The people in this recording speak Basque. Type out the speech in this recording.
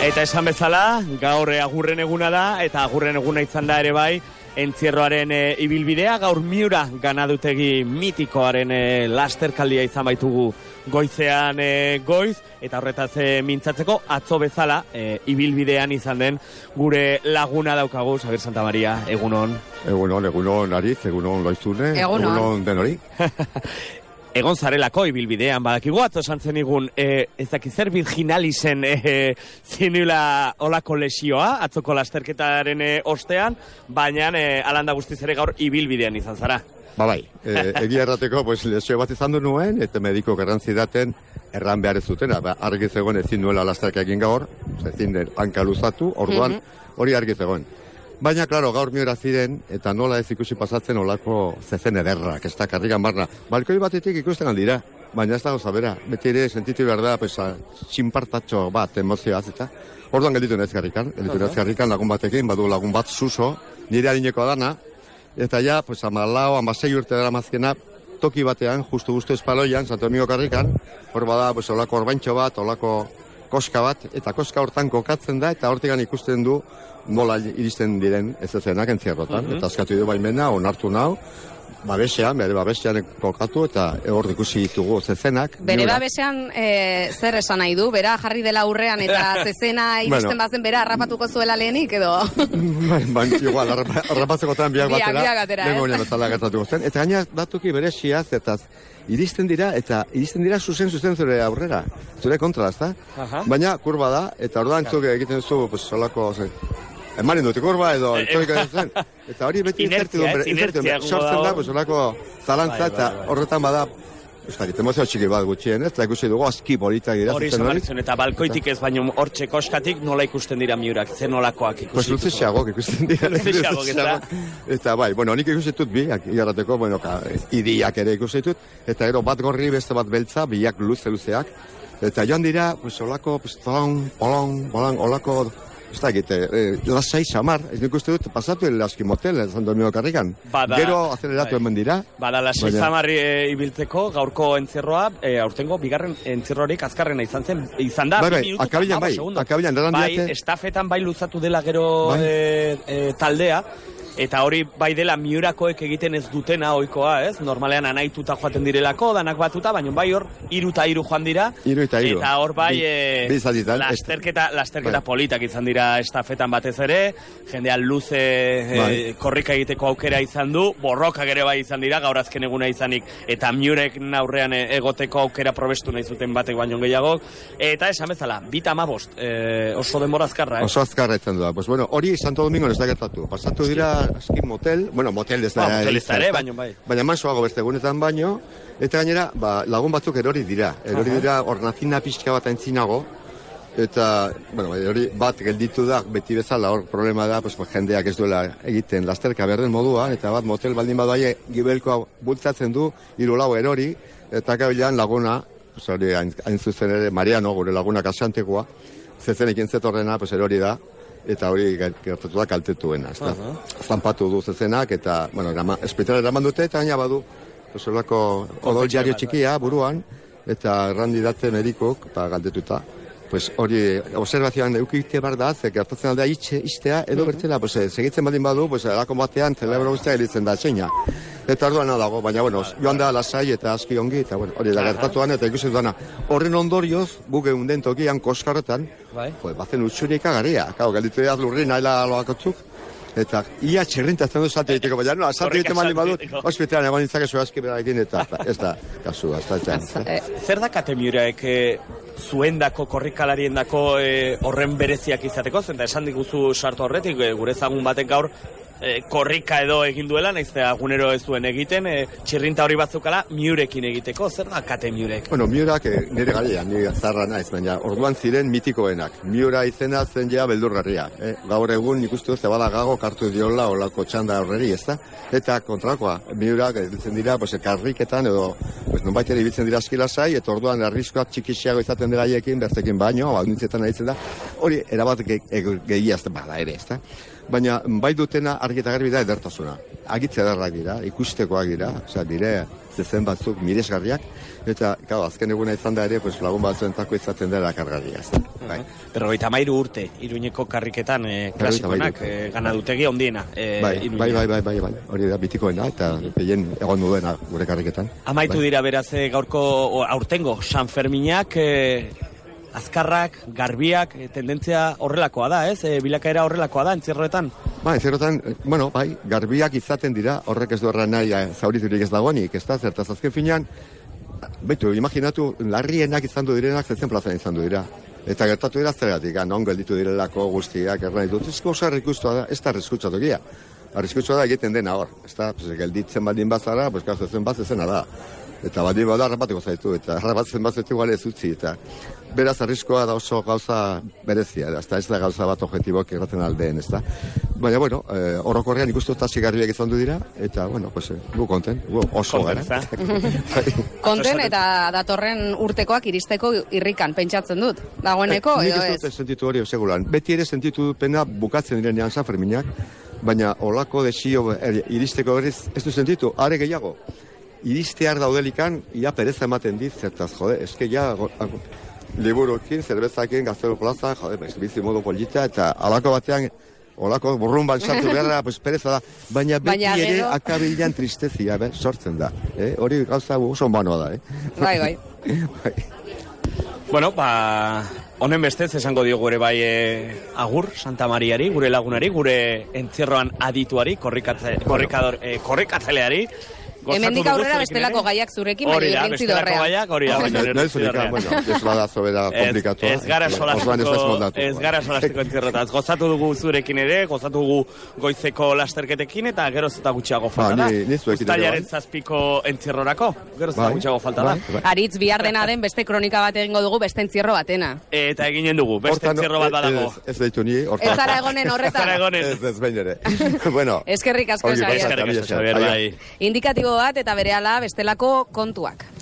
Eta esan bezala, gaur agurren eguna da, eta agurren eguna izan da ere bai, entzierroaren ibilbidea, gaur Miura ganadutegi mitikoaren lasterkaldia izan baitugu goizean goiz, eta horretaz mintzatzeko atzo bezala ibilbidean izan den gure laguna daukagu, Xabier Santamaria, egunon. Egunon Ariz, egunon Loizune, egunon denori. Egon zarelako ibilbidean, badakigu atzo esan zenigun, ez dakiz zer virginalisen zinula olako lesioa, atzoko lasterketaren ostean, baina alanda guztiz ere gaur ibilbidean izan zara. Bai, egia errateko lesio bat izan du nuen, eta mediko garrantzi daten erran behar ez zuten, argi zegoen ezin nuela lasterka egin gaur, ezin hanka luzatu, orduan hori argi zegoen. Baina, klaro, gaur Miura ziren, eta nola ez ikusi pasatzen olako zezen ederrak, ez da, karrigan barna. Balkoi batetik ikusten aldira, baina ez da gauza bera. Beti ere, sentitu behar da, txinpartatxo bat, emozioaz, eta orduan gelditu nez garrikan, lagun batekin, badu lagun bat suso, nire harinekoa dana, eta ja, 16 urte dara mazkena, toki batean, justu espaloian, Santo Domingo karrikan, hor bada, olako orbaintxo bat, olako koska bat, eta koska hortan kokatzen da, eta hortigan ikusten du nola iristen diren ez ezenak entzierrotan. Eta askatu du baimena, onartu nau, babesean kokatu, eta hor ikusi ditugu zezenak. Bere babesean zer esan nahi du? Bera jarri dela aurrean eta zezena iristen bazen bera harrapatuko zuela lehenik, edo? Igual, harrapatzekotan biak batera, ez? Bezala gertatuko zen. Eta gaina datuki bere siaz, eta iristen dira zuzen zure aurrera, zure kontra, ezta? Baina kurba da, eta orduan zuk egiten zu, solako, emanen dute kurba edo, eta hori beti sortzen da, solako zalantza, eta horretan bada, emozio txiki bat gutxien, eta ikusi dugu aski politak dira. Hori zamaritzen, eta balkoitik ez baino hortxe koskatik nola ikusten dira Miurak, zen nolakoak ikusi ditugu. Luzexeagok ikusten dira. Eta bai, nik ikusi ditut bi, igarrateko, idiak ere ikusi ditut, eta ero bat gorri, beste bat beltza, biak luzeak, eta joan dira, olako, olako, ez da egite, lasai samar, ez nik uste dut, pasatu aski motel, Santo Domingo karrikan. Gero azeleratu hemen dira. Bada, lasai samarri ibiltzeko gaurko entzierroa, aurtengo bigarren entzierrorik azkarrena izan da. Akabilan, estafetan bai luzatu dela gero taldea, eta hori bai dela Miurakoek egiten ez dutena ohikoa, ez? Normalean anaituta joaten direlako, danak batuta, baina bai hor 3 eta 3 joan dira. 3 eta 3. Eta hor bai lasterketa politak izan dira estafetan batez ere, jendean luze korrika egiteko aukera izan du, borrokak ere bai izan dira, gaur azken eguna izanik, eta Miurek aurrean egoteko aukera probestu nahi zuten batek baino gehiago, eta esan bezala, 2:15, oso denbora azkarra, Oso azkarra izan da. Hori Santo Domingo ez da gertatu. Pasatu dira aski motel, motel ez da ere, baina mansoago beste egunetan baino, eta gainera, lagun batzuk erori dira ornazina pixka bat aintzinago, eta, hori bat gelditu da, beti bezala, hor problema da, jendeak ez duela egiten lasterka berden moduan, eta bat motel baldin badaie gibelkoa bultzatzen du, 3-4 erori, eta kabilan laguna, hain zuzen ere, Mariano, gure laguna kasantekoa, zezenekin zetorrena, erori da, eta hori gertatu da kaltetuena, zanpatu du zezenak, eta, espitala eraman dute, eta gaina badu, odol jario txikia buruan, eta errandi date medikok, galdetuta. Hori, observazioan eukite bar da, gertatzen aldea istea, edo bertzela, segitzen badin badu, erako batean, zelebro guztia gelitzen da, txeina. Eta orduan dago, baina, joan da lasai eta aski ongi, eta hori da gertatuan, eta ikusi duana. Horren ondorioz, guk eunden tokian koskarretan, bazen utxurika garea. Galditu edaz lurri naila aloakotzuk, eta ia txerrintatzen du salte egiteko, baina, salte egiten mali badut, hospitalan egon ditzakezu aski berarekin, eta ez da, kasua, ez da. Zer da kate Miuraek zuendako, korrikalariendako horren bereziak izateko, zenta esan diguzu sartu horretik, gure ezagun batek gaur, korrika edo egin duela, naiztea gunero ez duen egiten, txirrinta hori batzukala Miurekin egiteko, zer da kate Miurek? Miurak nire galean, nire zarra naiz, baina orduan ziren mitikoenak. Miura izena zen ja beldurgarria. Gaur egun ikustu zebada gago kartu diola olako txanda horreri, ez da? Eta kontrakoa, Miurak ditzen dira, karriketan edo, nonbait ere ibiltzen dira askilasai, eta orduan arriskoak txikixiago izaten dira haiekin, bertekin baino, baldintzetan aritzen da, hori erabat gehiazten bada ere, ez da? Baina bai dutena argi eta garbi da edertasuna. agitze darrak dira, ikustekoak dira, dire zezen batzuk miresgarriak, eta, azken eguna izan da ere, pues, lagun batzuentako izaten dela kargarria. Bai. 53 urte, Iruñeko karriketan klasikoenak ganadutegi ondiena. Bai, hori da bitikoena, eta gehien egon duena gure karriketan. Amaitu dira beraz gaurko aurtengo San Ferminak, azkarrak, garbiak, tendentzia horrelakoa da, ez? Bilakaera horrelakoa da, entzierroetan? Entzierroetan, garbiak izaten dira, horrek ez du erran nahi zauriturik ez dagoenik, ez da, zertaz azken finean, betu, imaginatu, larrienak izan du direnak, zezen plazan izan du dira. Eta gertatu dira zergatik, non gelditu direlako guztiak, erran ditut, ez oso arriskutsua da, ez da arriskutsatokia. Arriskutsua da egiten dena hor, ez da, gelditzen baldin bazara, zezen bat zezena da. Eta baldin bada harrapatuko zaitu, eta harrapatzen bat zaitu gale ez utzi, eta beraz arriskoa da oso gauza berezia, ez da gauza bat objektibok erraten aldeen, ez da. Baina, orokorrean ikustu tasi garbiak izan du dira, eta, gu konten, oso gara. Konten eta datorren urtekoak iristeko irrikan, pentsatzen dut, dagoeneko, edo ez? Nik ez dut sentitu hori, seguran. Beti ere sentitu pena bukatzen direnean San Ferminak, baina olako desio iristeko ez du sentitu, are gehiago. Iristear daudelikan, ia pereza ematen dit, zertaz, eske ja, liburukin, zerbezakin, gaztero plaza, bizi modu polita, eta alako batean, olako burrumban sartu beharra, pereza da, baina beti ere akabilean tristezia, sortzen da. Hori gauza oso humanoa da. Bai. Honen bestez esango diogu ere bai agur Santa Mariari, gure lagunari, gure entzierroan adituari, korrikatzeleari. Hemendik aurrera bestelako gaiak zurekin, baina irrintzi dorrean. Hori da, ez bada zobera komplikatua. Ez gara solastiko entzierrotaz. Gozatu dugu zurekin ere, gozatu dugu goizeko lasterketekin, eta geroz eta gutxiago falta da. Uztailaren 7ko entzierrorako, geroz eta gutxiago falta da. Aritz, bihar dena den beste kronika bat egingo dugu, beste entzierro batena. Eta eginen dugu, beste entzierro bat badago. Ez deitu ni, hortan. Ez zara egonen horretan. Ez behin ere. Eskerrik asko, Xabier. Indikatibo bat eta berehala bestelako kontuak.